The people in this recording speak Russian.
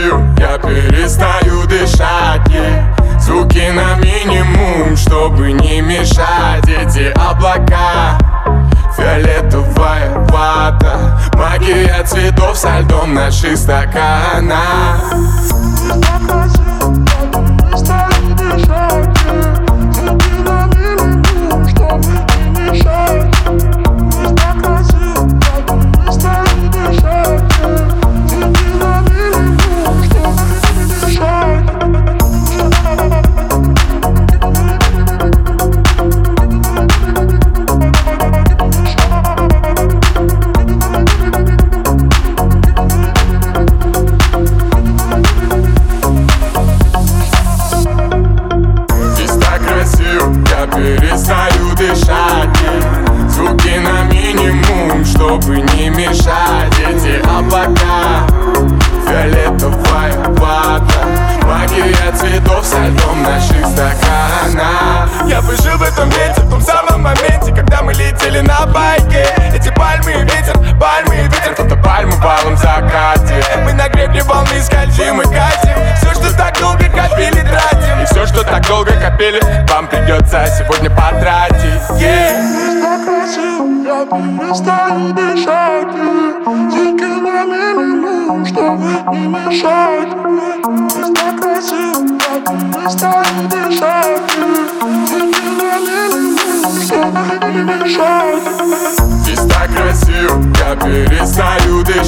красив, я перестаю дышать, звуки на минимум, чтобы не мешать. Эти облака, фиолетовая вата, магия цветов со льдом в наших стаканах. Перестаю дышать, звуки на минимум, чтобы не мешать. Эти облака, фиолетовая вата, магия цветов со льдом в наших стаканах. Я бы жил в этом месте, в том самом моменте, когда мы летели на байке. Эти пальмы и ветер, фотопальмы в алом закате. Мы на гребне волны скользим и катим. Все, что так долго копили, тратим. И все, что так долго копили, вам придется сегодня потратить. Так красив, я перестаю дышать, звуки на минимум, чтобы не мешать. Так красив, я перестаю дышать, звуки на минимум, чтобы не мешать. Здесь так красив, я перестаю дышать,